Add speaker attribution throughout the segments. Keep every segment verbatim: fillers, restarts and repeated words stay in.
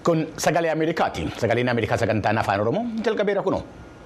Speaker 1: Kun sagalee Ameerikaati. Sagaleen Ameerikaa sagantaan afaan Oromoo jalqabeera kunoo.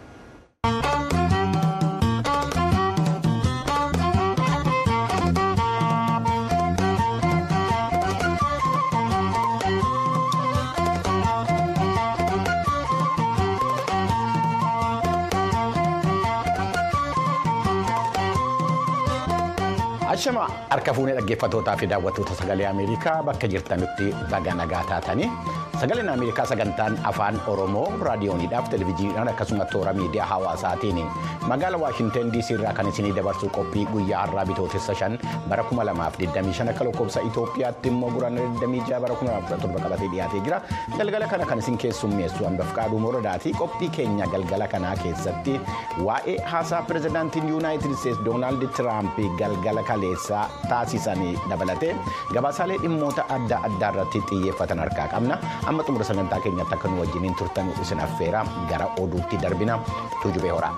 Speaker 1: Ashama harka fuunee dhaggeeffattootaa fi daawwattoota sagalee Ameerikaa bakka jirtanitti baga nagaa taatanii sagaleen Ameerikaa sagantaan afaan Oromoo raadiyooniidhaaf televezyiiniidhaan akkasumas toora miidiyaa hawaasaatiin magaalaa Waashinten D C irraa kan isinii dabarsuu qophii guyyaa har'aa bitootessa shan bara kuma lamaaf digdamii shan akka lakkoofsa Itoophiyaatti immoo guraandhala digdamii jaha bara kuma lamaaf kudha torba qabatee dhiyaatee jira. Galgala kana kan isin keessummeessu Anbafqaaduu Morodaatii qophii keenya galgala kanaa keessatti waa'ee haasaa pirezidaantiin Yuunaayitid Isteetsi Doonaald Tiraamp galgala kaleessaa taasisanii dabalatee gabaasaalee dhimmoota adda addaa irratti xiyyeeffatan harkaa qabna. Amma xumura sagantaa keenyatti akka nu wajjiniin turtan isin affeera gara oduutti darbina Tuujubee Horaa.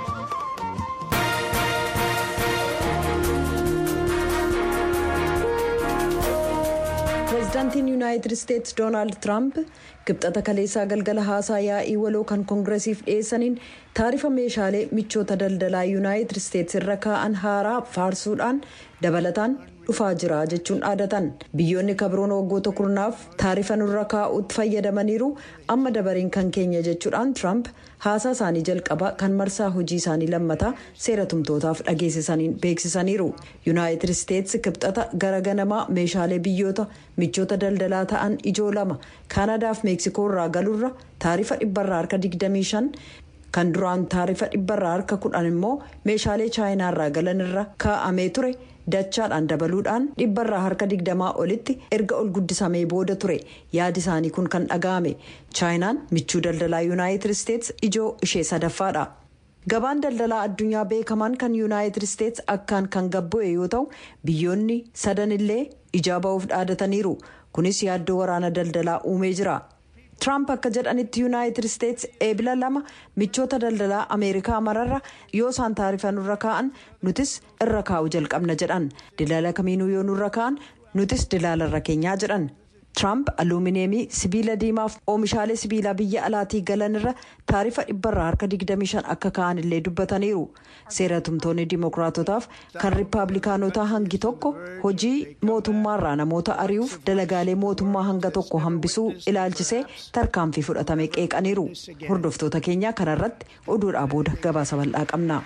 Speaker 2: Pireezidaantiin Yuunaayitid Isteetsi Doonaald Tiraamp kibxata kaleessaa galgala haasaa yaa'ii waloo kan koongireesiif dhiyeessaniin taarifa meeshaalee michoota daldalaa Yuunaayitid Isteetsi irra kaa'an haaraa faarsuudhaan dabalataan dhufaa jira jechuun dhaadatan. Biyyoonni kabroon waggoota kurnaaf taarifa nurra kaa'uutti fayyadamaniiru amma dabariin kan keenya jechuudhaan Tiraamp haasaa isaanii jalqabaa kan marsaa hojii isaanii lammataa seera tumtootaaf dhageessisaniin beeksisaniiru. Yuunaayitid Isteetsi kibxata gara ganamaa meeshaalee biyyoota michoota daldalaa ta'an ijoo lama Kaanaadaaf Meeksikoo irraa galurra taarifa dhibbarraa harka digdamii shan kan duraan taarifa dhibbarraa harka kudhan immoo meeshaalee chaayinaa irraa galan irra kaa'amee ture dachaadhaan dabaluudhaan dhibbarraa harka digdamaa olitti erga ol guddisamee booda ture. Yaadi isaanii kun kan dhaga'ame. Chaayinaan michuu daldalaa Yuunaayitid Isteetsi ijoo ishee sadaffaadha. Gabaan daldalaa addunyaa beekamaan kan Yuunaayitid Isteetsi akkaan kan gabbu'e yoo ta'u biyyoonni sadan illee ijaa ba'uuf dhaadataniiru. Kunis yaaddoo waraana daldalaa uumee jira. Tiraamp akka jedhanitti Yuunaayitid Isteetsi eebila lama michoota daldalaa Ameerikaa mararra yoo isaan taarifa nurra kaa'an nutis irra kaa'uu jalqabna jedhan. Dilaala kamiinuu yoo nurra kaa'an nutis dilaala irra keenyaa jedhan. Tiraamp aluumineemii sibiila diimaaf oomishaalee sibiilaa biyya alaatii galan irra taarifa dhibbarraa harka digdamii shan akka kaa'an illee dubbataniiru. Seera tumtoonni dimookiraatotaaf kan riippaabilikaanotaa hangi tokko hojii mootummaarraa namoota ari'uuf dalagaalee mootummaa hanga tokko hambisuu ilaalchisee tarkaanfii fudhatame qeeqaniiru. Hordoftoota keenyaa kanarratti oduudhaa booda gabaasa bal'aa qabna.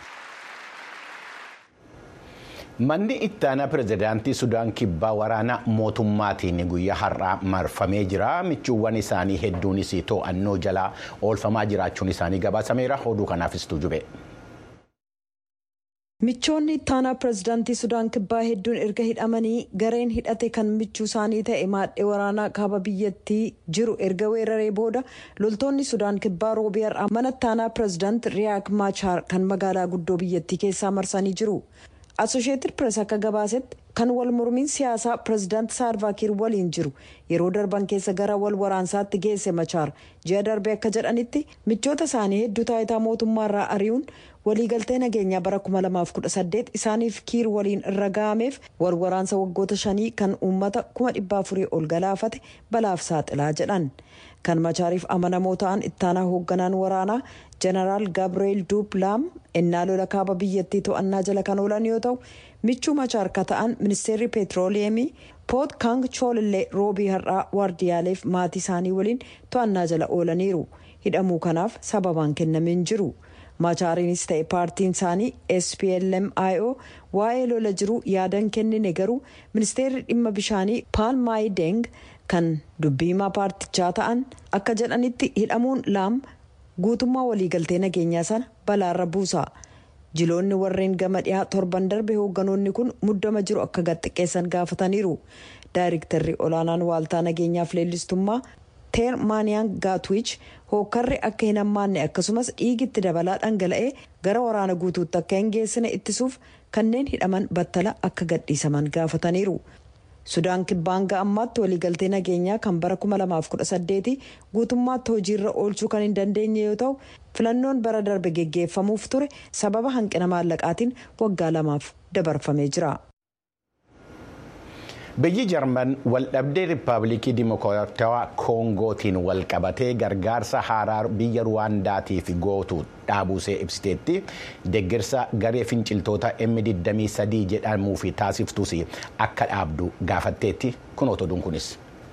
Speaker 1: Manni ittaanaa pirezidaantii Sudaan kibbaa waraana mootummaatiin guyyaa har'aa marfamee jira. Michuuwwan isaanii hedduunis to'annoo jalaa oolfamaa jiraachuun isaanii gabaasameera. Oduu kanaafis Tuujubee.
Speaker 2: Michoonni ittaanaa pireezidaantii Sudaan kibbaa hedduun erga hidhamanii gareen hidhate kan michuu isaanii ta'e maadhee waraanaa kaaba biyyattii jiru erga weeraree booda loltoonni Sudaan kibbaa roobii har'aa mana ittaanaa pireezidaant Riyaak Maachaar kan magaalaa guddoo biyyattii keessaa marsanii jiru. Associated Press akka gabaasetti kan wal mormiin siyaasaa pireezidaant Saalvaa Kiir waliin jiru yeroo darban keessa gara wal waraansaatti geesse Maachaar ji'a darbe akka jedhanitti michoota isaanii hedduu taayitaa mootummaarraa ari'uun waliigaltee nageenyaa bara kuma lamaaf kudha saddeet isaaniif Kiir waliin irra ga'ameef wal waraansa waggoota shanii kan uummata kuma dhibba afurii ol galaafate balaaf saaxilaa jedhan. Kan Maachaariif amanamoo ta'an ittaanaa hoogganaan waraanaa Jeneraal Gabriel Duublaam ennaa lola kaaba biyyattii to'annaa jala kan oolan yoo ta'u michuu Maachaar ka ta'an ministeerri peetirooleemii Poot Kang Chool illee roobii har'aa waardiyaaleef maatii isaanii waliin to'annaa jala oolaniiru. Hidhamuu kanaaf sababaan kennameen jiru. Maachaariinis ta'e paartiin isaanii S P L M I O waa'ee lola jiru yaadan kennine garuu ministeerri dhimma bishaanii Paal Maayideng kan dubbiimaa paartichaa ta'an akka jedhanitti hidhamuun laam guutummaa waliigaltee nageenyaa sana balaarra buusa. Jiloonni warreen gama dhiyaa torban darbe hoogganoonni kun muddama jiru akka gadxiqqeessan gaafataniiru. Daayirektarri olaanaan waaltaa nageenyaaf leellistummaa Teer Maaniyaan Gaatwiich hookkarri akka hin hammaanne akkasumas dhiigitti dabalaa dhangala'ee gara waraana guutuutti akka hin geessine ittisuuf kanneen hidhaman battala akka gadhiisaman gaafataniiru. Sudaan kibbaan ga'ammaatti waliigaltee nageenyaa kan bara kuma lamaaf kudha saddeeti guutummaatti hojiirra oolchuu kan hin dandeenye yoo ta'u filannoon bara darbe geggeeffamuuf ture sababa hanqina maallaqaatiin waggaa lamaaf dabarfamee jira.
Speaker 1: Biyyi Jarman waldhabdee Riippaabilikii Dimokiraatawaa Koongootiin walqabatee gargaarsa haaraa biyya Ruwaandaatiif gootu dhaabuusee ibsiteetti deeggarsa garee finciltoota M digdamii sadii jedhamuu fi taasiftuus akka dhaabdu gaafatteetti kun otoduun kunis.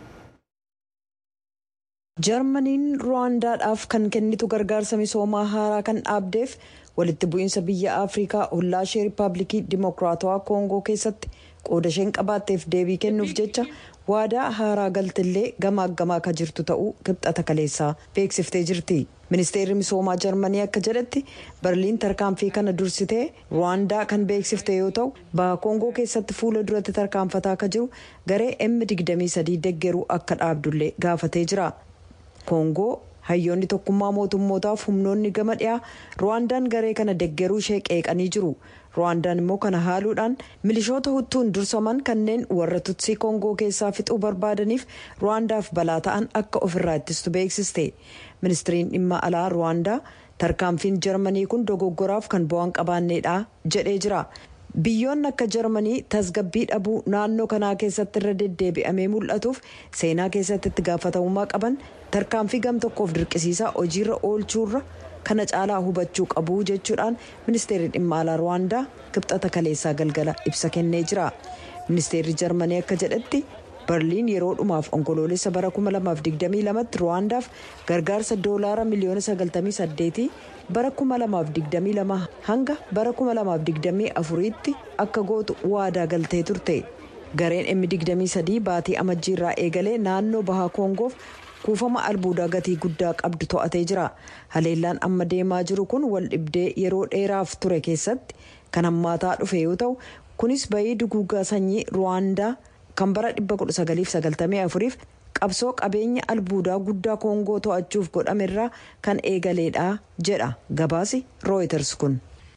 Speaker 2: Jarmaniin Ruwaandaadhaaf kan kennitu gargaarsa misoomaa haaraa kan dhaabdeef walitti bu'iinsa biyya Afrikaa ollaa ishee Riippaabilikii Dimokiraatawaa Koongoo keessatti qooda isheen qabaatteef deebii kennuuf jecha waadaa haaraa galtillee gamaaggamaa akka jirtu ta'uu kibxata kaleessaa beeksiftee jirti. Ministeerri misoomaa Jarmanii akka jedhetti Berliin tarkaanfii kana dursitee Ruwaandaa kan beeksifte yoo ta'u baha Koongoo keessatti fuula duratti tarkaanfataa akka jiru garee M digdamii sadii deeggaruu akka dhaabdullee gaafatee jira. Koongoo hayyoonni tokkummaa mootummootaaf humnoonni gama dhiyaa Ruwaandaan garee kana deeggaruu ishee qeeqanii jiru. Ruwaandaan immoo kana haaluudhaan milishoota huttuun dursaman kanneen warra Tutsii Koongoo keessaa fixuu barbaadaniif Ruwaandaaf balaa ta'an akka ofirraa ittistu beeksiste. Ministiriin dhimma alaa Ruwaandaa tarkaanfiin Jarmanii kun dogoggoraaf kan bu'aan qabaanneedha jedhee jira. Biyyoonni akka Jarmanii tasgabbii dhabuu naannoo kanaa keessatti irra deddeebi'amee mul'atuuf seenaa keessatti itti gaafatamummaa qaban tarkaanfii gam tokkoof dirqisiisaa hojiirra oolchuurra kana caalaa hubachuu qabu jechuudhaan ministeerri dhimma alaa Ruwaandaa kibxata kaleessaa galgala ibsa kennee jira. Ministeerri Jarmanii akka jedhetti Berliin yeroo dhumaaf onkoloolessa bara kuma lamaaf digdamii lamatti Ruwaandaaf gargaarsa doolaara miliyoona sagaltamii saddeetii bara kuma lamaaf digdamii lama hanga bara kuma lamaaf digdamii afuriitti akka gootu waadaa galtee turte. Gareen M digdamii sadii baatii amajjiirraa eegalee naannoo bahaa Koongoof kuufama albuudaa gatii guddaa qabdu to'atee jira. Haleellaan amma deemaa jiru kun wal dhibdee yeroo dheeraaf ture keessatti kan hammaataa dhufe yoo ta'u kunis bayii duguugaa sanyii Ruwaandaa kan bara dhibba kudha sagaliif sagaltamii afuriif qabsoo qabeenya albuudaa guddaa Koongoo to'achuuf godhamerraa kan eegaleedha jedha gabaasi Reuters kun.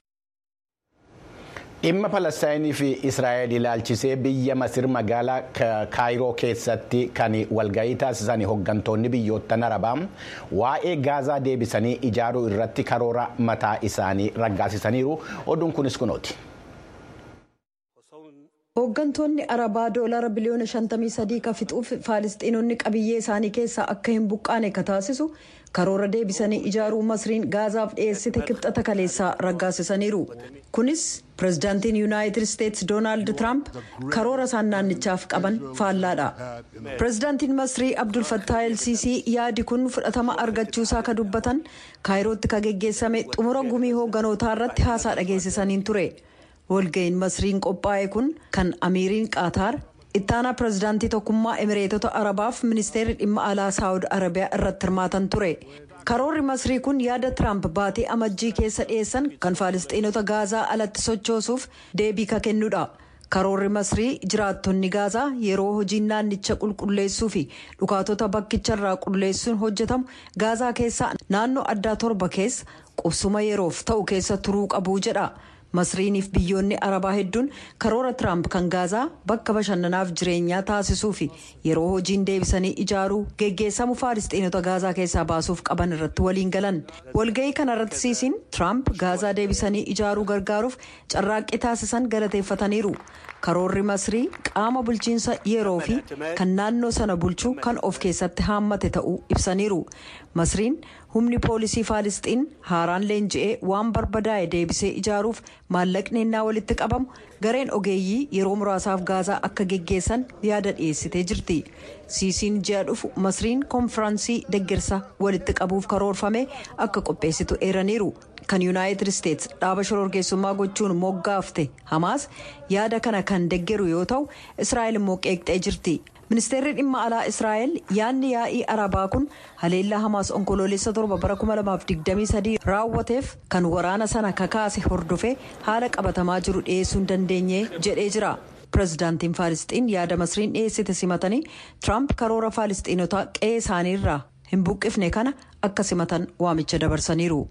Speaker 1: Dhimma Palestaayinii fi Israa'eel ilaalchisee biyya Masir magaalaa Kaayiroo keessatti kan walgahii taasisan hooggantoonni biyyoottan Arabaa waa'ee Gaazaa deebisanii ijaaruu irratti karoora mataa isaanii raggaasisaniiru. Oduun kunis kunooti.
Speaker 2: Hooggantoonni Arabaa doolaara biliyoona shantamii sadii ka fixuuf Faalistiinonni qabiyyee isaanii keessaa akka hin buqqaane ka taasisu karoora deebisanii ijaaruu Masriin Gaazaaf dhiyeessite kibxata kaleessaa raggaasisaniiru. Kunis pirezidaantiin Yuunaayitid Isteetsi Doonaald Tiraamp karoora isaan naannichaaf qaban faallaadha. Pirezidaantiin Masrii Abdul Fattah El-Siisii yaadi kun fudhatama argachuusaa ka dubbatan Kaayirootti ka geggeessame xumura gumii hoogganootaa irratti haasaa dhageessisaniin ture. Walga'iin Masriin qophaa'e kun kan Amiiriin Qaataar ittaanaa pirezidaantii tokkummaa Emireetota Arabaaf ministeerri dhimma alaa Saawud Arabiyaa irratti hirmaatan ture. Karoorri Masrii kun yaada Tiraamp baatee amajjii keessa dhiyeessan kan Faalistiinota Gaazaa alatti sochoosuuf deebii ka kennudha. Karoorri Masrii jiraattonni Gaazaa yeroo hojiin naannicha qulqulleessuu fi dhukaatota bakkicharraa qulleessuun hojjetamu Gaazaa keessaa naannoo addaa torba keessa qubsuma yeroof ta'u keessa turuu qabu jedha. Masriiniif biyyoonni Arabaa hedduun karoora Tiraamp kan Gaazaa bakka bashannanaaf jireenyaa taasisuu fi yeroo hojiin deebisanii ijaaruu geggeessamu Faalistiinota Gaazaa keessaa baasuuf qaban irratti waliin galan. Walga'ii kanarratti Siisiin Tiraamp Gaazaa deebisanii ijaaruu gargaaruuf carraaqqii taasisan galateeffataniiru. Karoorri Masrii qaama bulchiinsa yeroo fi kan naannoo sana bulchuu kan of keessatti haammate ta'uu ibsaniiru. Masriin humni poolisii Faalistiin haaraan leenji'ee waan barbadaa'e deebisee ijaaruuf maallaqni innaa walitti qabamu gareen ogeeyyii yeroo muraasaaf Gaazaa akka geggeessan yaada dhiyeessitee jirti. Siisiin ji'a dhufu Masriin konfiraansii deeggarsa walitti qabuuf karoorfame akka qopheessitu eeraniiru. Kan Yuunaayitid Isteetsi dhaaba shororkeessummaa gochuun moggaafte Hamaas yaada kana kan deeggaru yoo ta'u Israa'el immoo qeeqxee jirti. Ministeerri dhimma alaa Israa'el yaadni yaa'ii Arabaa kun haleellaa Hamaas onkoloolessa torba bara kuma lamaaf digdamii sadii raawwateef kan waraana sana kakaase hordofee haala qabatamaa jiru dhiyeessuu hin dandeenye jedhee jira. Pirezidaantiin Faalistiin yaada Masriin dhiyeessite simatanii Tiraamp karoora Faalistiinotaa qe'ee isaaniirraa hin buqqifne kana akka simatan waamicha dabarsaniiru.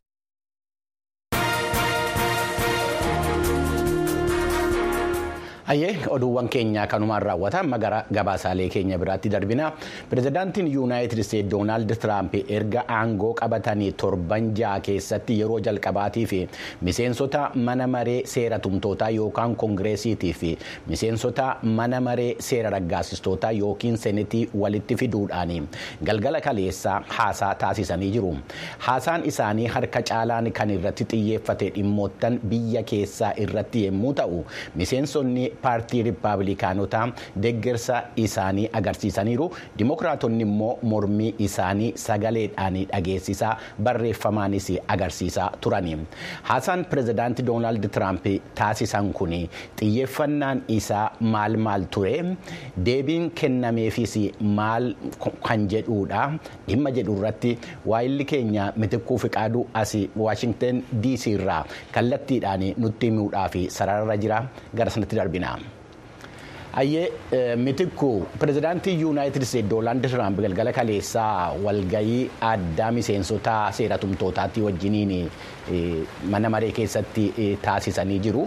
Speaker 1: Ayyee oduuwwan keenya kanumaan raawwatan magara gabaasaalee keenya biraatti darbina. Pireezidaantiin Yuunaayitid Isteetsi Doonaald Tiraamp erga aangoo qabatanii torban ja'a keessatti yeroo jalqabaatii fi miseensota mana maree seera tumtootaa yookaan koongireesiitii fi miseensota mana maree seera raggaasistootaa yookiin senetii walitti fiduudhaan galgala kaleessaa haasaa taasisanii jiru. Haasaan isaanii harka caalaan kan irratti xiyyeeffate dhimmoottan biyya keessaa irratti yommuu ta'u, miseensonni paartii riippaabilikaanotaa deeggarsa isaanii agarsiisaniiru. Dimookiraatonni immoo mormii isaanii sagaleedhaan dhageessisaa barreeffamaanis agarsiisaa turani. Haasaan pireezidaantii Doonaald Tiraamp taasisan kun xiyyeeffannaan isaa maal maal ture? Deebiin kennameefis maal kan jedhuudha? Dhimma jedhu irratti waayilli keenya Mitikkuu Fiqaaduu asii Waashingtan D C irraa kallattiidhaan nutti himuudhaaf sararra jira. Gara sanatti darbina. Ayyee Mitikkuu pireezidaantii Yuunaayitid Isteetsi Doonaald Tiraamp galgala kaleessaa walgayii addaa miseensota seera tumtootaatti wajjiniin mana maree keessatti taasisanii jiru.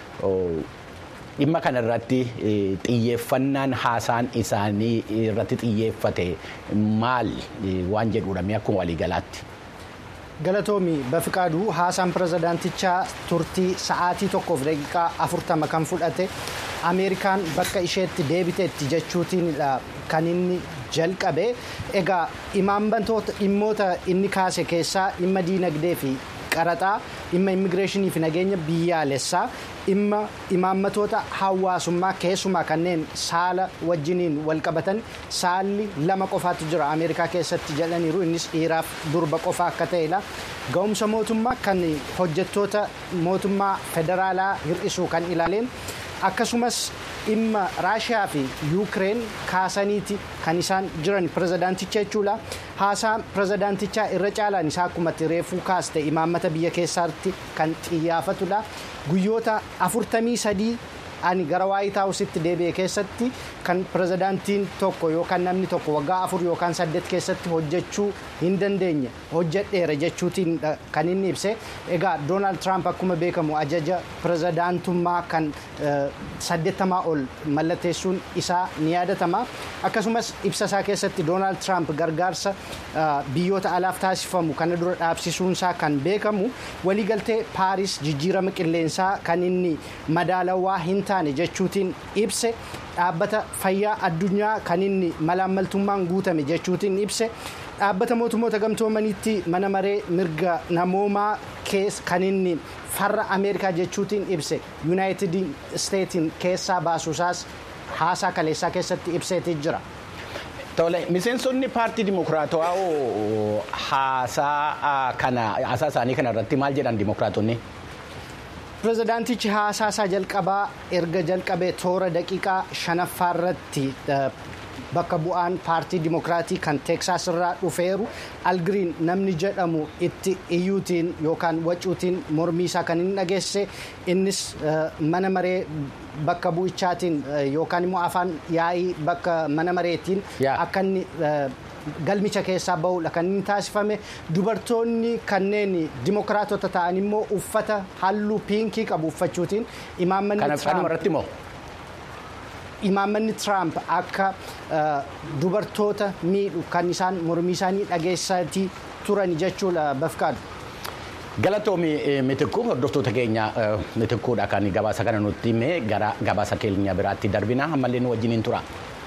Speaker 1: Dhimma kana irratti xiyyeeffannaan haasaan isaanii irratti xiyyeeffate maal waan jedhuudha akkuma waliigalaatti.
Speaker 3: Galatoomi Bafiqaaduu haasaan pireezidaantichaa turtii sa'aatii tokkoof daqiiqaa afurtama kan fudhate Ameerikaan bakka isheetti deebiteetti jechuutiin kan inni jalqabe. Egaa imaambantoota dhimmoota inni kaase keessaa dhimma diinagdee fi qaraxaa, dhimma immigireeshinii fi nageenya biyyaalessaa, dhimma imaammatoota hawaasummaa keessumaa kanneen saala wajjiniin walqabatan saalli lama qofaatu jira Ameerikaa keessatti jedhaniiru. Innis dhiiraaf durba qofa akka ta'edha. Ga'umsa mootummaa kan hojjettoota mootummaa federaalaa hir'isuu kan ilaaleen akkasumas dhimma Raashiyaa fi Yuukireen kaasaniiti kan isaan jiran pireezidaanticha jechuudha. Haasaan pireezidaantichaa irra caalaan isaa akkuma reefuu kaaste imaammata biyya keessaatti kan xiyyeeffatudha. Guyyoota afurtamii sadii ani gara Waayit Haawusitti deebi'e keessatti kan pireezidaantiin tokko yookaan namni tokko waggaa afur yookaan saddeet keessatti hojjechuu hin dandeenye hojjedheera jechuutiin kan inni ibse. Egaa Doonaald Tiraamp akkuma beekamu ajaja pireezidaantummaa kan saddeettamaa ol mallatteessuun isaa ni yaadatama. Akkasumas ibsa isaa keessatti Doonaald Tiraamp gargaarsa biyyoota alaaf taasifamu kana dura dhaabsisuunsaa kan beekamu. Waliigaltee Paaris jijjiirama qilleensaa kan inni madaalawaa hin taane jechuutiin ibse. Dhaabbata fayyaa addunyaa kan inni malaammaltummaan guutame jechuutiin ibse. Dhaabbata mootummoota gamtoomaniitti mana maree mirga namoomaa keessa kan inni farra Ameerikaa jechuutiin ibse. Yuunaayitid Isteetiin keessaa baasuusaas haasaa kaleessaa keessatti ibseetii jira.
Speaker 1: Tole miseensonni paartii Dimookiraatawaa haasaa kana haasaa isaanii kana irratti maal jedhan Dimookiraatonni?
Speaker 3: Pireezidaantichi haasaa jalqabaa erga jalqabee toora daqiiqaa shanaffaa irratti bakka bu'aan paartii Dimookiraatii kan Teeksaas irraa dhufeeru Algiriin namni jedhamu itti iyyuutiin yookaan wacuutiin mormii isaa kan inni dhageesse. Innis mana maree bakka bu'ichaatiin yookaan immoo afaan yaa'ii bakka mana mareetiin akka inni galmicha keessaa bahuudha kan inni taasifame. Dubartoonni kanneen Dimookiraatota ta'an immoo uffata halluu piinkii qabu uffachuutiin imaammanni Tiraamp akka dubartoota miidhu kan isaan mormii isaanii dhageessatii turan jechuudha Bafqaadu.
Speaker 1: Galatoomi Mitikkuu hordoftoota keenya Mitikkuudha kan gabaasa kana nutti hime. Gara gabaasa keenya biraatti darbina. Ammallee nu wajjiniin tura.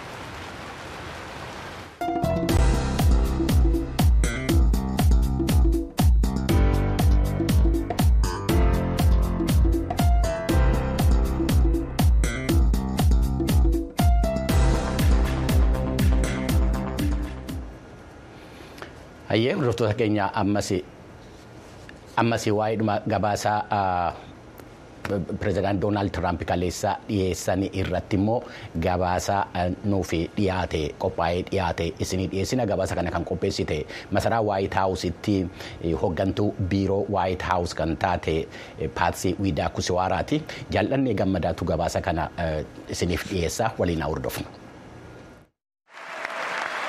Speaker 1: Ayyee hordoftoota keenya ammasii ammasii waa'ee gabaasaa pireezidaantii Doonaald Tiraamp kaleessa dhiyeessan irratti immoo gabaasa nuuf dhiyaate qophaa'ee dhiyaate isinii dhiyeessina. Gabaasa kana kan qopheessite masaraa Waayit Haawusitti hoggantuu biiroo Waayit Haawus kan taate Paatsii Wiidaakusiwaaraati. Jaallannee Gammadaatu gabaasa kana isiniif dhiyeessa waliin haa hordofnu.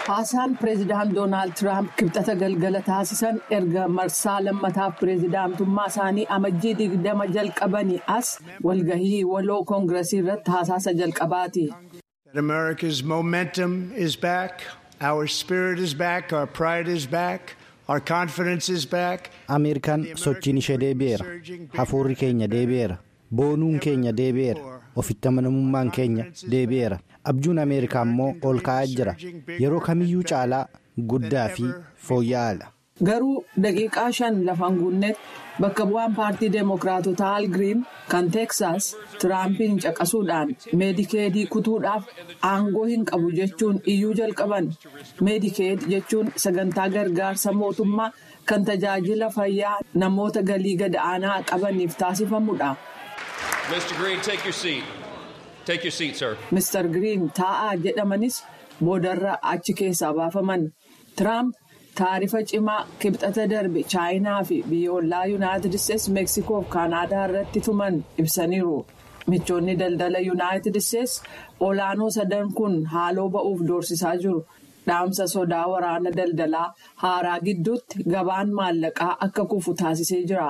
Speaker 4: Haasaan pireezidaant Doonaald Tiraamp kibxata galgala taasisan erga marsaa lammataaf pireezidaantummaa isaanii amajjii digdama jalqabanii as walgahii waloo koongiresii irratti haasaasa jalqabaati.
Speaker 5: America's momentum is back, our spirit is back, our pride is back, our confidence is back.
Speaker 3: Ameerikaan sochiin ishee deebi'eera. Hafuurri keenya deebi'eera. Boonuun keenya deebi'eera. Ofitti amanamummaan keenya deebi'eera. Abjuun Ameerikaa immoo ol ka'aa jira. Yeroo kamiyyuu caalaa guddaa fi fooyya'aadha.
Speaker 4: Garuu daqiiqaa shan lafaan guunnetti bakka bu'aan paartii Deemokiraatotaa Al Giriin kan Teeksaas Tiraampiin caqasuudhaan meedikeedii kutuudhaaf aangoo hin qabu jechuun iyyuu jalqaban. Meedikeed jechuun sagantaa gargaarsa mootummaa kan tajaajila fayyaa namoota galii gad aanaa qabaniif taasifamudha.
Speaker 6: Mister Green, take your seat. Take your seat, sir.
Speaker 4: Mister Green taa'aa jedhamanis boodarra achi keessaa baafaman. Tiraamp taarifa cimaa kibxata darbe chaayinaa fi biyyoolaa yuunaayitid isteetsi meeksikoo fi kaanaadaa irratti tuman ibsaniiru. Michoonni daldala yuunaayitid isteetsi olaanoo sadan kun haaloo ba'uuf doorsisaa jiru. Dhaamsa sodaa waraana daldalaa haaraa gidduutti gabaan maallaqaa akka kufu taasisee jira.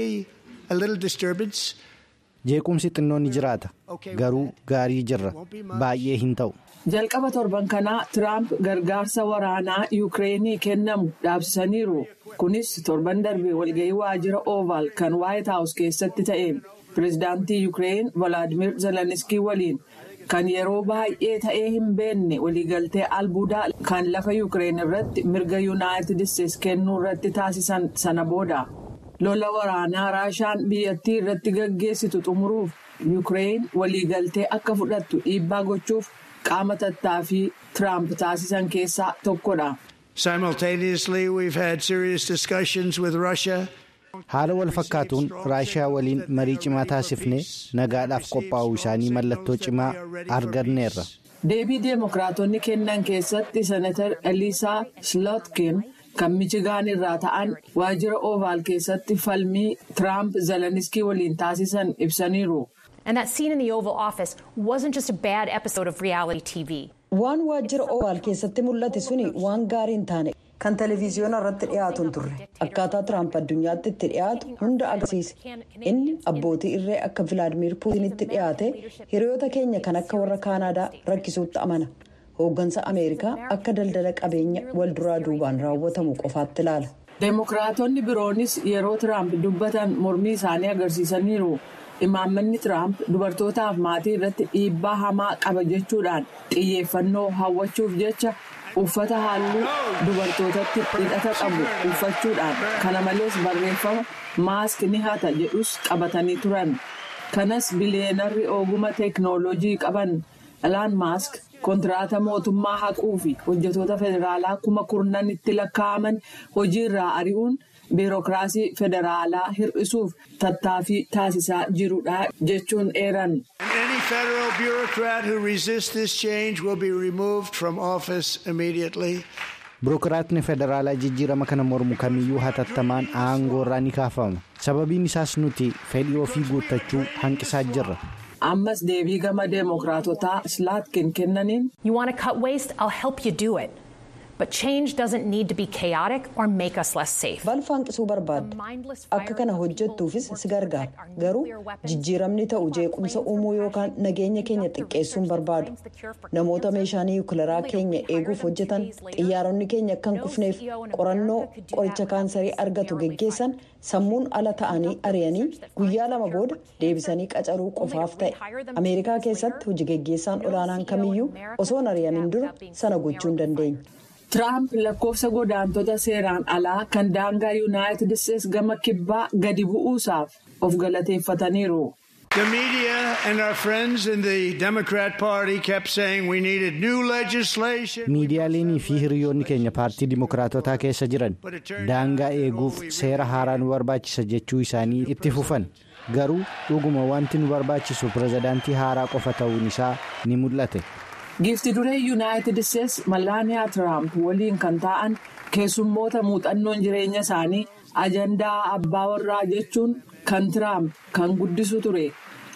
Speaker 3: Jeequmsi xinnoon ni jiraata. Garuu gaarii jirra. Baay'ee hin ta'u.
Speaker 4: Jalqaba torban kanaa Tiraamp gargaarsa waraanaa Yuukireenii kennamu dhaabsisaniiru. Kunis torban darbe walgahii waajjira Oovaal kan Waayit Haawus keessatti ta'e. Pireezidaantii Yuukireen Volaadimir Zeleniskii waliin kan yeroo baay'ee ta'ee hin beekne waliigaltee albuudaa kan lafa Yuukireen irratti mirga Yuunaayitid Isteetsi kennuu irratti taasisan sana booda. Lola waraanaa Raashaan biyyattii irratti gaggeessitu xumuruuf Yuukireen waliigaltee akka fudhattu dhiibbaa gochuuf qaama tattaaffii Tiraamp taasisan keessaa tokkodha.
Speaker 5: Simultaneously, we've had serious discussions with Russia.
Speaker 3: Haala wal fakkaatuun Raashiyaa waliin marii cimaa taasifnee nagaadhaaf qophaa'uu isaanii mallattoo cimaa arganneerra.
Speaker 4: Deebii Deemokiraatonni kennan keessatti Senatar Eliisaa Slotkin kan Michigaan irraa ta'an waajjira Oovaal keessatti falmii Tiraamp Zeleniskii waliin taasisan ibsaniiru.
Speaker 7: And that scene in the Oval Office wasn't just a bad episode of reality T V.
Speaker 2: Waan waajjira Oovaal keessatti mul'ate suni waan gaarii hin taane kan televiziyoona irratti dhiyaatu hin turre. Akkaataa Tiraamp addunyaatti itti dhiyaatu hunda agarsiise. Inni abbootii irree akka Vilaadimir Puutinitti dhiyaate hiriyoota keenya kan akka warra Kaanaadaa rakkisuutti amana. Hooggansa Ameerikaa akka daldala qabeenya wal duraa duubaan raawwatamu qofaatti ilaala.
Speaker 4: Deemokiraatonni biroonis yeroo Tiraamp dubbatan mormii isaanii agarsiisaniiru. Imaammanni Tiraamp dubartootaaf maatii irratti dhiibbaa hamaa qaba jechuudhaan xiyyeeffannoo hawwachuuf jecha uffata halluu dubartootatti hidhata qabu uffachuudhaan kana malees barreeffama maask ni hata jedhus qabatanii turan. Kanas biliyeenarri ogummaa teeknooloojii qaban Elaan Maask kontiraata mootummaa haquu fi hojjetoota federaalaa kuma kurnan itti lakkaa'aman hojiirraa ari'uun biirokiraasii federaalaa hir'isuuf tattaaffii taasisaa jirudha jechuun eeran.
Speaker 5: Any federal bureaucrat who resists this change will be removed from office immediately.
Speaker 3: Biirokiraatni federaalaa jijjiirama kana mormu kamiyyuu hatattamaan aangoo irraa ni kaafama. Sababiin isaas nuti fedhii ofii guuttachuu hanqisaa jirra.
Speaker 4: Ammas deebii gama Deemokiraatotaa Slaatkin kennaniin.
Speaker 7: You want to cut waste? I'll help you do it. But change doesn't need to be chaotic or make us less safe.
Speaker 2: Balfaanqisuu barbaadda. Akka kana hojjettuufis si gargaara. Garuu jijjiiramni ta'u jeequmsa uumuu yookaan nageenya keenya xiqqeessuun barbaadu. Namoota meeshaa niwukileeraa keenya eeguuf hojjetan xiyyaaronni keenya akka hin kufneef qorannoo qoricha kaansarii argatu geggeessan sammuun ala ta'anii ari'anii guyyaa lama booda deebisanii qacaruu qofaaf ta'e. Ameerikaa keessatti hojii geggeessaan olaanaan kamiyyuu osoo hin ari'amin dura sana gochuu hin dandeenye.
Speaker 4: Tiraamp lakkoofsa godaantota seeraan alaa kan daangaa Yuunaayitid Isteetsi gama kibbaa gadi bu'uusaaf of galateeffataniiru.
Speaker 5: The media and our friends in the Democrat Party kept saying we needed new legislation.
Speaker 3: Miidiyaaleenii fi hiriyoonni keenya paartii Dimookiraatotaa keessa jiran daangaa eeguuf seera haaraa nu barbaachisa jechuu isaanii itti fufan. Garuu dhuguma wanti nu barbaachisu pirezidaantii haaraa qofa ta'uun isaa ni mul'ate.
Speaker 4: Giifti duree Yuunaayitid Isteetsi Malaaniyaa Tiraamp waliin kan ta'an keessummoota muuxannoon jireenya isaanii ajandaa abbaa warraa jechuun kan Tiraamp kan guddisu ture.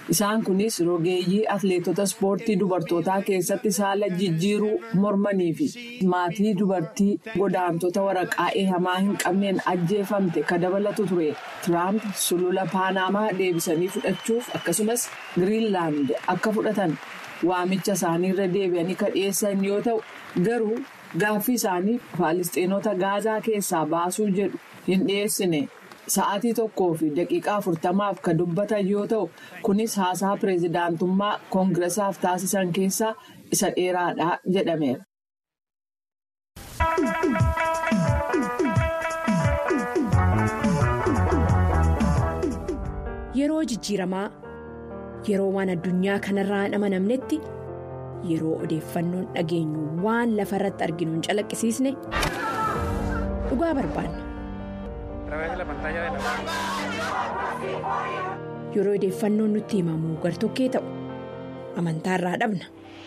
Speaker 4: Isaan kunis rogeeyyii atleetota ispoortii dubartootaa keessatti saala jijjiiruu mormanii fi maatii dubartii godaantota waraqaa eehamaa hin qabneen ajjeefamte ka dabalatu ture. Tiraamp sulula Paanamaa deebisanii fudhachuuf akkasumas Giriinlaand akka fudhatan waamicha isaanii irra deebi'anii ka dhiyeessan yoo ta'u garuu gaaffii isaanii Faalisxeenota Gaazaa keessaa baasuu jedhu hin dhiyeessine. Sa'aatii tokkoo fi daqiiqaa afurtamaaf kan dubbatan yoo ta'u kunis haasaa pireezidaantummaa koongiresaaf taasisan keessaa isa dheeraadha jedhameera.
Speaker 8: Yeroo jijjiiramaa yeroo waan addunyaa kanarraa hin amanamnetti yeroo odeeffannoon dhageenyu waan lafa irratti arginu hin calaqqisiisne dhugaa barbaanna. Yeroo odeeffannoon nutti himamu gartokkee ta'u amantaa irraa dhabna.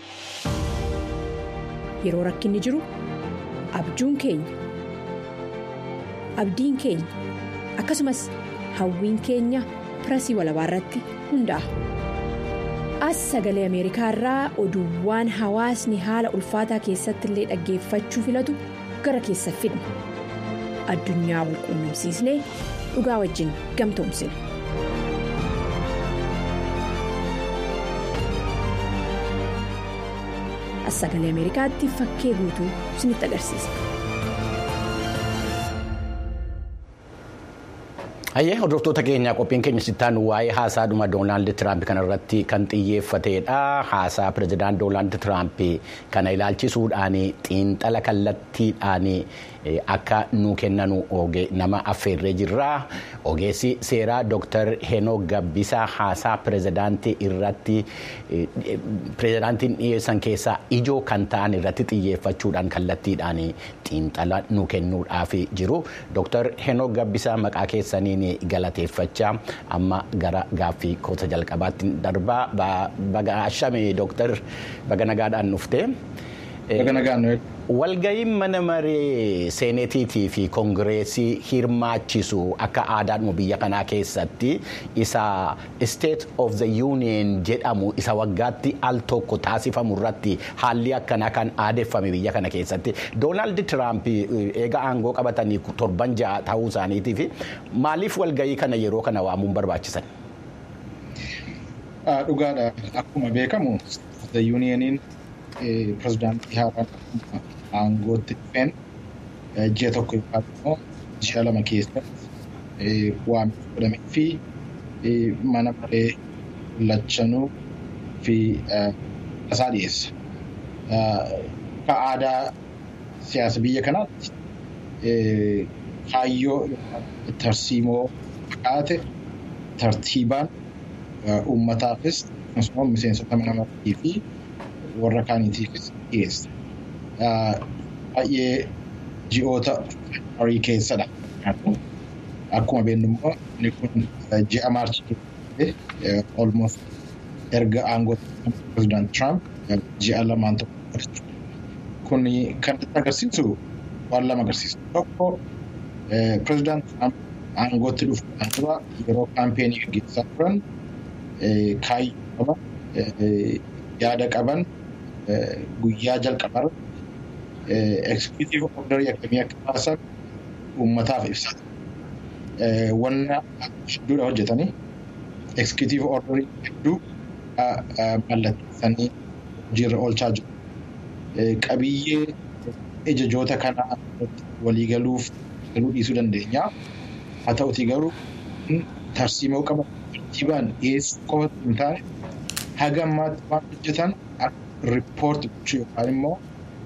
Speaker 8: Yeroo rakkinni jiru abjuun keenya abdiin keenya akkasumas hawwiin keenya pirasii walabaa irratti hundaa'a. As sagalee Ameerikaa irraa oduuwwan hawaasni haala ulfaataa keessatti illee dhaggeeffachuu filatu gara keessa fidna. Addunyaa wal quunnamsiisnee dhugaa wajjin gamtoomsina. As sagalee Ameerikaatti fakkee guutuu isinitti agarsiisa.
Speaker 1: Hayyee hordoftoota keenyaa qophiin keenya sittaan waa'ee haasaa dhuma Doonaald Tiraamp kanarratti kan xiyyeeffatedha. Haasaa pireezidaant Doonaald Tiraamp kana ilaalchisuudhaan xiinxala kallattiidhaan akka nu kennanu nama affeerree jirra. Ogeessi seeraa Dooktar Henook Gabbisaa haasaa pireezidaantii irratti pireezidaantiin dhiyeessan keessaa ijoo kan ta'an irratti xiyyeeffachuudhaan kallattiidhaan xiinxala nu kennuudhaaf jiru. Dooktar Henook Gabbisaa maqaa keessaniin galateeffachaa amma gara gaaffii koota jalqabaatti darbaa baga ashame Dooktar baga nagaadhaan dhufte. Walga'iin mana maree seenetiitii fi koongireesii hirmaachisu akka aadaadhuma biyya kanaa keessatti isa State of the Union jedhamu isa waggaatti al tokko taasifamu irratti haalli akkanaa kan aadeffame biyya kana keessatti Doonaald Tiraamp eega aangoo qabatanii torban ja'a ta'uu isaaniitii fi maaliif walga'ii kana yeroo kana waamuun barbaachisan?
Speaker 9: Dhugaadha akkuma beekamu the Unioniin pireezidaantii haaraan aangootti dhufeen ji'a tokko yookaan immoo ji'a lama keessatti waamicha godhamee fi mana maree lachanuu fi tasaa dhiyeessa. Akka aadaa siyaasa biyya kanaatti kaayyoo tarsiimoo fakkaate tartiibaan uummataafis akkasumas miseensota mana maree fi warra kaaniitiifis dhiyeessa. Baay'ee ji'oota horii keessadha. Akkuma beeknu immoo inni kun ji'a maarchii almost erga aangoo pireezidaant Tiraamp ji'a lamaan tokko jechuudha. Kun kan agarsiisu waan lama agarsiisa. Tokko pireezidaant Tiraamp aangootti dhufuudhaan dura yeroo kaampeenii gaggeessaa turan kaayyoo qaban yaada qaban guyyaa jalqabarra executive orderii akkamii akka baasan uummataaf ibsata. Wanna hedduudha hojjetanii executive orderii hedduu mallatteessanii hojiirra oolchaa jiru. Qabiyyee ajajoota kanaa waliigaluuf galuu dhiisuu dandeenya. Haa ta'utii garuu tarsiimoo qaban tartiibaan dhiyeessuu qofa hin taane haga ammaatti waan hojjetan riippoorti gochuu yookaan immoo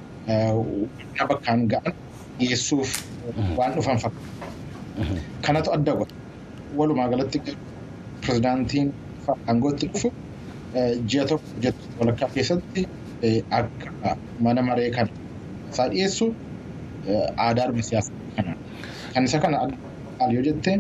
Speaker 9: wanta bakkaan ga'an dhiyeessuuf waan dhufan fakkaata. Kanatu adda godha. Walumaa galatti pireezidaantiin aangootti dhufu ji'a tokko ji'a walakkaa keessatti akka mana maree kana isaa dhiyeessu aadaadhuma siyaasaa kana. Kan isa kana adda yoo jetteen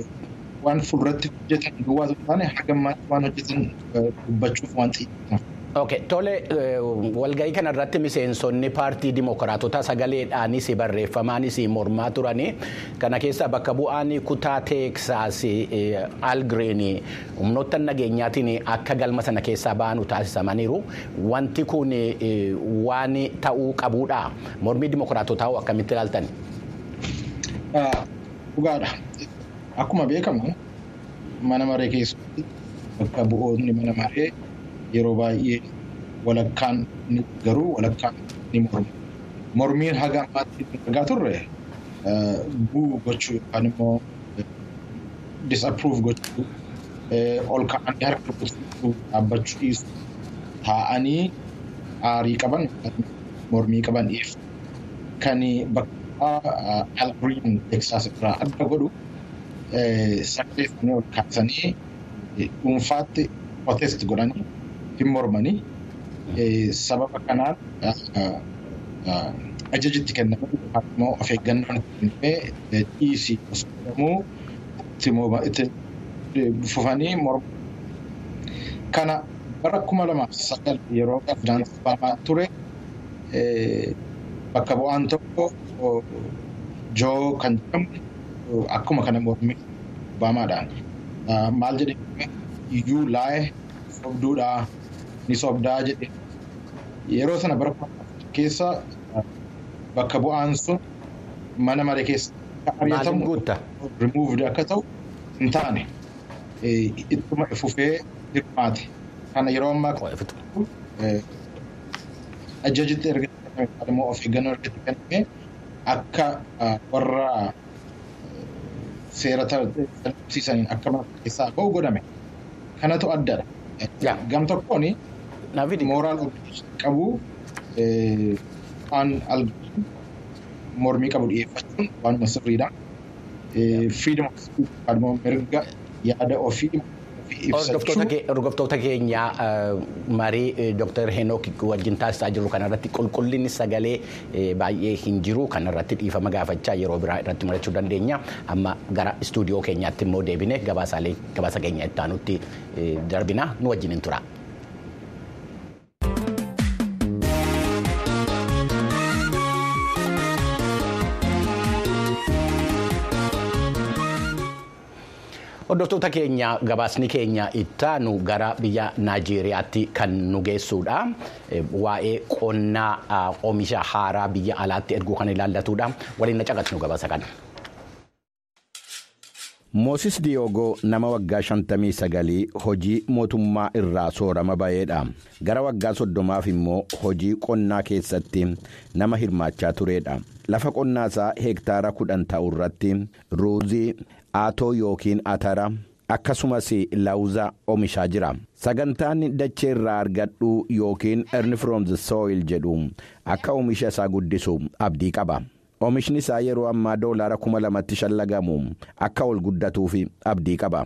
Speaker 9: waan fuulduratti hojjetan duwwaa osoo hin taane haga ammaatti waan hojjetan dubbachuuf waan xiyyeeffatan.
Speaker 1: Okay, tole walgahii kanarratti miseensonni paartii dimokiraatota sagaleedhaanis barreeffamaanis mormaa turanii kana keessa bakka bu'aan kutaa teeksaas Al Green humnoota nageenyaatiin akka galma sana keessaa ba'anu taasisamaniiru wanti kun waan ta'uu qabuudha mormii dimokiraatotaa akkamitti ilaaltan?
Speaker 9: Dhugaadha. Akkuma beekamu mana maree keessatti bakka bu'oonni mana maree yeroo baay'ee walakkaan ni garuu walakkaan ni mormu. Mormiin haga ammaatti argaa turre buu gochuu yookaan immoo disapprove gochuu ol ka'anii harka rukutuu dhaabbachuu dhiisu taa'anii aarii qaban mormii qaban dhiyeessu. Kan bakka Al Green Texas irraa adda godhu sagalee isaanii ol kaasanii dhuunfaatti protest godhanii hin mormanii sababa kanaan ajajitti kennamuu yookaan immoo of eeggannoon kennamee dhiisii osoo itti fufanii mormu. Kana bara kuma lamaaf sagal yeroo pirezidaantii Obaamaa ture bakka bu'aan tokko Joo kan jedhamu akkuma kana mormii Obaamaadhaan maal jedhee iyyuu laayee sobduudhaa ni sobdaa jedhe yeroo sana bara keessa bakka bu'aan sun mana maree keessa ari'atamu removed akka ta'u hin taane ittuma fufee hirmaate kana yeroo ammaa ajajitti erga immoo of eeggannoo erga kenname akka warra seera tartiibsiisaniin akka mana keessaa ba'u godhame kanatu addadha. Gam tokkoon mooraal qabu waan algaa mormii qabu dhiyeeffachuun waanuma sirriidha. Freedom of speech waanuma mirga yaada ofii
Speaker 1: Hordoftoota keenya marii Dooktar Henook wajjin taasisaa jiru kanarratti qulqullinni sagalee baay'ee hin jiru kanarratti dhiifama gaafachaa yeroo biraa irratti mul'achuu dandeenya. Amma gara istuudiyoo keenyaatti immoo deebine gabaasa keenya itti aanutti darbina nu wajjin hin tura. Hordoftoota keenya gabaasni keenya ittaanu gara biyya Naajeeriyaatti kan nu geessuudha. Waa'ee qonnaa oomisha haaraa biyya alaatti erguu kan ilaallatuudha. Waliin na caqasnu gabaasa kana. Mooses Diyoogoo nama waggaa shantamii sagalii hojii mootummaa irraa soorama ba'eedha. Gara waggaa soddomaaf immoo hojii qonnaa keessatti nama hirmaachaa tureedha. Lafa qonnaasaa heektaara kudhan ta'u irratti ruuzii aatoo yookiin atara akkasumas laawuza oomishaa jira. Sagantaan dachee irraa argadhu yookiin earn from the soil jedhu akka oomisha isaa guddisu abdii qaba. Oomishni isaa yeroo ammaa doolaara kuma lamatti shallagamu akka ol guddatuuf abdii qaba.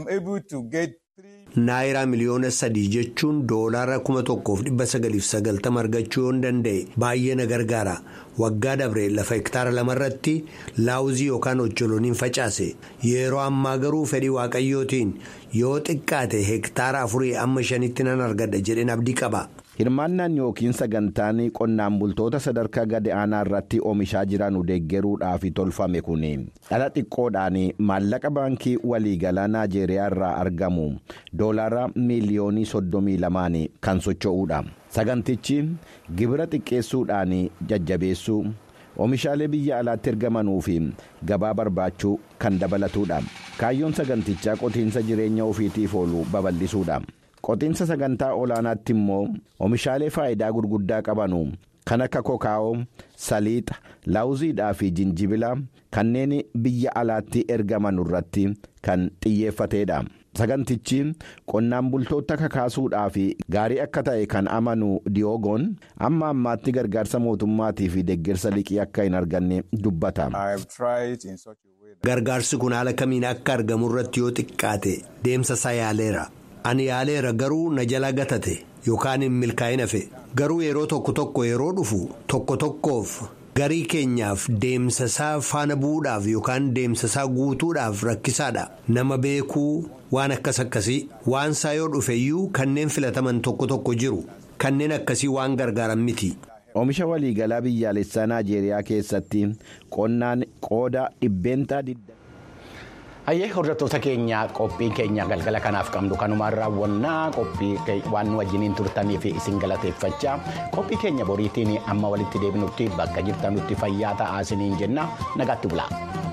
Speaker 10: Naayiraa miliyoona sadii jechuun doolaara kuma tokkoof dhibba sagaliif sagaltama argachuu yoon danda'e baay'ee na gargaara. Waggaa dabree lafa hektaara lamarratti laawuzii yookaan ocholooniin facaase. Yeroo ammaa garuu fedhii waaqayyootiin yoo xiqqaate hektaara afurii amma shanitti nan argadha jedheen abdii qaba.
Speaker 1: Hirmaannaan yookiin sagantaan qonnaan bultoota sadarkaa gadi aanaa irratti oomishaa jiran deeggaruudhaaf tolfame kun dhala xiqqoodhaan maallaqa baankii waliigalaa Naajeeriyaa irraa argamu doolaara miiliyoonii soddomii lamaan kan socho'uudha. Sagantichi gibira xiqqeessuudhaan jajjabeessuu oomishaalee biyya alaatti ergamanuu fi gabaa barbaachuu kan dabalatuudha. Kaayyoon sagantichaa qotiinsa jireenya ofiitiif oolu babal'isuudha. Qotiinsa sagantaa olaanaatti immoo oomishaalee faayidaa gurguddaa qabanu kan akka kokaa'oo, saliixa, laawuziidhaa fi jinjibila kanneen biyya alaatti ergaman irratti kan xiyyeeffateedha. Sagantichi qonnaan bultoota kakaasuudhaa fi gaarii akka ta'e kan amanu Diyoogoon amma ammaatti gargaarsa mootummaatii fi deeggarsa liqii akka hin arganne dubbata.
Speaker 10: Gargaarsi kun haala kamiin akka argamu irratti yoo xiqqaate deemsa isaa yaaleera. Ani yaaleera garuu na jala gatate yookaan hin milkaa'in hafe garuu yeroo tokko tokko yeroo dhufu tokko tokkoof garii keenyaaf deemsasaa faana bu'uudhaaf yookaan deemsasaa guutuudhaaf rakkisaadha. Nama beekuu waan akkas akkasii waan isaa yoo dhufeyyuu kanneen filataman tokko tokko jiru. Kanneen akkasii waan gargaaran miti.
Speaker 11: Oomisha waliigalaa biyyaalessaa Naajeeriyaa keessatti qonnaan qooda dhibbeentaa didda.
Speaker 1: Hayyee hordoftoota keenya qophiin keenya galgala kanaaf qabnu kanumaan raawwannaa qophii waan nu wajjiniin turtanii fi isin galateeffachaa qophii keenya boriitiin amma walitti deebinutti bakka jirtanutti fayyaa ta'aa isiniin jenna nagaatti bulaa.